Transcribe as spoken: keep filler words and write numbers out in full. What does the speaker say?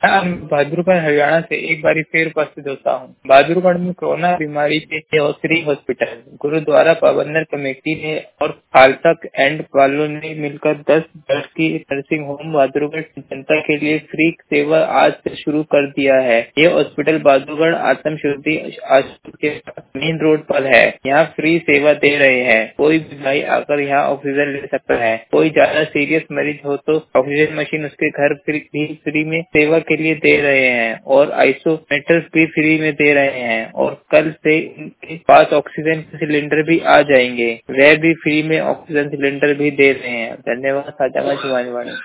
हाँ, बहादुरगढ़ हरियाणा से एक बार फिर उपस्थित होता हूँ। बहादुरगढ़ में कोरोना बीमारी के श्री हॉस्पिटल गुरुद्वारा प्रबंधन कमेटी ने और फाल्तक एंड वालों ने मिलकर दस बेड की नर्सिंग होम बहादुरगढ़ जनता के लिए फ्री सेवा आज से शुरू कर दिया है। ये हॉस्पिटल बहादुरगढ़ आत्म शुद्धि आश्रम के मेन रोड पर है। यहाँ फ्री सेवा दे रहे हैं। कोई भी भाई आकर यहाँ ऑक्सीजन ले सकता है। कोई ज्यादा सीरियस मरीज हो तो ऑक्सीजन मशीन उसके घर भी फ्री में सेवा के लिए दे रहे हैं और आइसोमीटर भी फ्री में दे रहे हैं और कल से उनके पास ऑक्सीजन सिलेंडर भी आ जाएंगे। वह भी फ्री में ऑक्सीजन सिलेंडर भी दे रहे हैं। धन्यवाद। साझा शिवानी वाणी।